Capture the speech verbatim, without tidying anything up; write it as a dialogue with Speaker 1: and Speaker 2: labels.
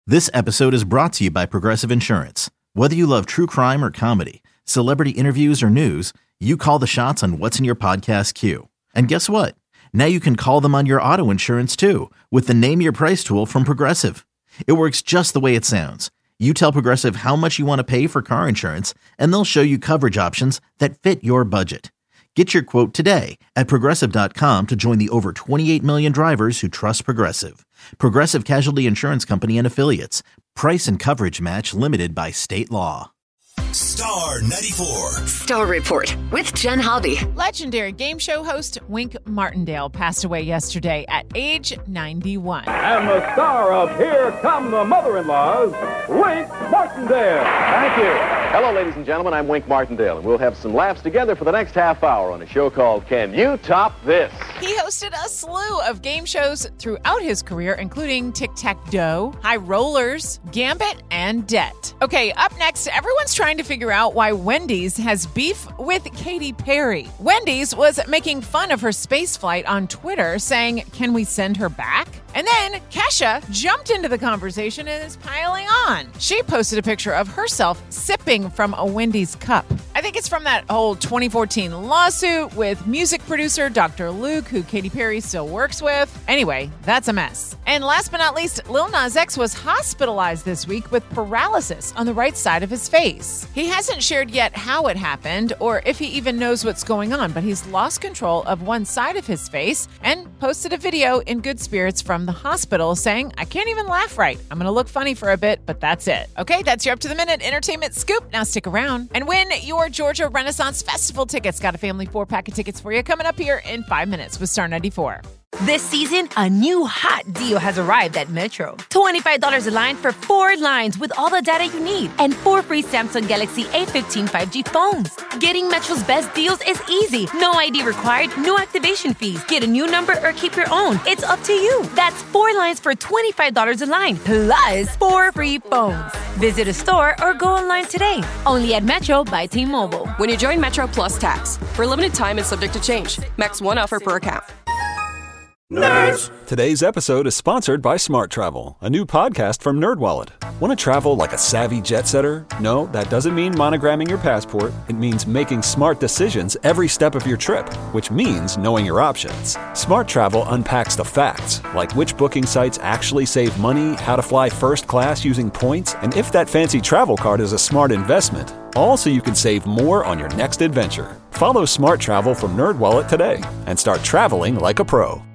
Speaker 1: This episode is brought to you by Progressive Insurance. Whether you love true crime or comedy, celebrity interviews or news, you call the shots on what's in your podcast queue. And guess what? Now you can call them on your auto insurance too with the Name Your Price tool from Progressive. It works just the way it sounds. You tell Progressive how much you want to pay for car insurance, and they'll show you coverage options that fit your budget. Get your quote today at Progressive dot com to join the over twenty-eight million drivers who trust Progressive. Progressive Casualty Insurance Company and Affiliates. Price and coverage match limited by state law.
Speaker 2: Star ninety-four.
Speaker 3: Star Report with Jen Hobby.
Speaker 4: Legendary game show host Wink Martindale passed away yesterday at age ninety-one.
Speaker 5: And the star of Here Come the Mother-in-Laws, Wink Martindale.
Speaker 6: Thank you. Hello, ladies and gentlemen. I'm Wink Martindale, and we'll have some laughs together for the next half hour on a show called Can You Top This?
Speaker 4: He hosted a slew of game shows throughout his career, including Tic-Tac-Dough, High Rollers, Gambit, and Debt. Okay, up next, everyone's trying to figure out why Wendy's has beef with Katy Perry. Wendy's was making fun of her space flight on Twitter, saying, "Can we send her back?" And then Kesha jumped into the conversation and is piling on. She posted a picture of herself sipping from a Wendy's cup. I think it's from that whole twenty fourteen lawsuit with music producer Doctor Luke, who Katy Perry still works with. Anyway, that's a mess. And last but not least, Lil Nas X was hospitalized this week with paralysis on the right side of his face. He hasn't shared yet how it happened or if he even knows what's going on, but he's lost control of one side of his face and posted a video in good spirits from the hospital saying, "I can't even laugh right. I'm going to look funny for a bit, but that's it." Okay, that's your up-to-the-minute entertainment scoop. Now stick around and win your Georgia Renaissance Festival tickets. Got a family four-pack of tickets for you coming up here in five minutes with Star ninety-four.
Speaker 7: This season, a new hot deal has arrived at Metro. twenty-five dollars a line for four lines with all the data you need and four free Samsung Galaxy A fifteen five G phones. Getting Metro's best deals is easy. No I D required, no activation fees. Get a new number or keep your own. It's up to you. That's four lines for twenty-five dollars a line, plus four free phones. Visit a store or go online today. Only at Metro by T-Mobile.
Speaker 8: When you join Metro Plus Tax. For a limited time and subject to change. Max one offer per account.
Speaker 9: Nerds! Today's episode is sponsored by Smart Travel, a new podcast from NerdWallet. Want to travel like a savvy jet setter? No, that doesn't mean monogramming your passport. It means making smart decisions every step of your trip, which means knowing your options. Smart Travel unpacks the facts, like which booking sites actually save money, how to fly first class using points, and if that fancy travel card is a smart investment. All so you can save more on your next adventure. Follow Smart Travel from NerdWallet today and start traveling like a pro.